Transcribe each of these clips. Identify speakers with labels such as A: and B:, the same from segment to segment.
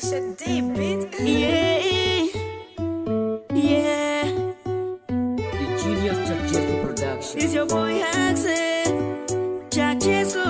A: Shadi beat.
B: Yeah.
C: The Genius Chachesko Production.
B: It's your boy Axel. Chachesko.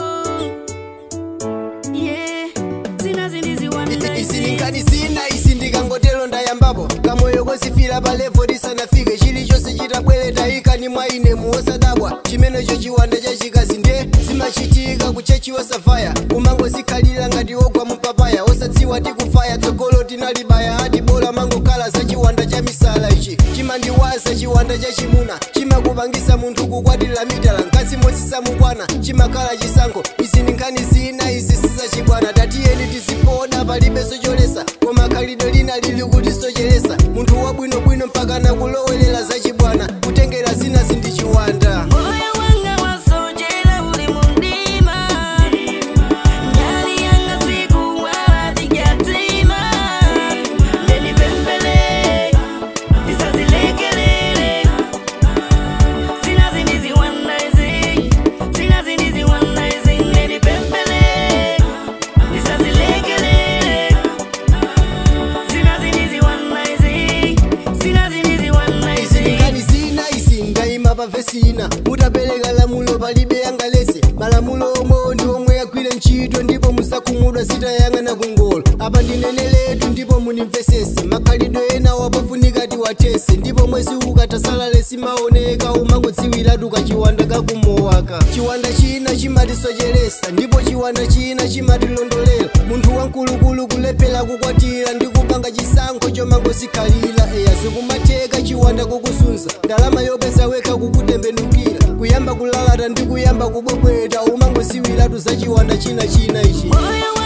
B: Yeah. Sina zindizi wanda
D: Isininkani sina isindikangotelo ndayambapo kamoyo kosifira pa level disanafike chilichonse chitabwere tayika ni mwaine muwosadabwa chimene chiwanda chachikazi nde zimachitika kuchechi wosafaya kumango zikhalira ngati wogwa mupapaya osadziwa tikufaya tsogolo tinalibaya ati bola mangokhala za chiwanda cha misala ichi chimandiwaza chiwanda cha chimuna chimakupangisa munthu kukwatira mitala mkazi mozisamukwana chimakhala chisankho isininkani zina izi sizachibwana tatiyeni tizipoda palibe socholesa koma khalidwe lina lili kuti sochelesa munthu wabwinobwino mpaka nakulowelera zachibwana kutengera zina zindichiwanda.
B: moyo wanga wasojela uli mundima nyali yanga siku wala tigatima ndeni pembele tisazilekelele sina zindizi wanda izi sina zindizi wanda izi ndeni pembele tisazilekelele sina zindizi wanda izi sina zindizi wanda izi
D: Isininkani zina isindayima pavesina mutapereka lamulo palibe yangalese malamulo omwe ndi omwe yagwire ntchito ndipo musakhumudwa zitayang'ana kungolo apa ndineneletu ndipo munimvesese makhalidwe ena wapofunika tiwathese ndipo mwezi ukatasalale simaoneka umangodziwiratu kachiwanda kakumowaka chiwanda china chimatisochelesa ndipo chiwanda china chimatilondolera munthu wankulukulu kulephera kukwatira ndi kupanga chisankho chomangozikhalira eya zikumatheka chiwanda kukusunza ndalama yopeza wekha kukutembenukira kuyamba kulalata ndi kuyamba kubwebweta umangoziwiratu za chiwanda china ichi.
B: moyo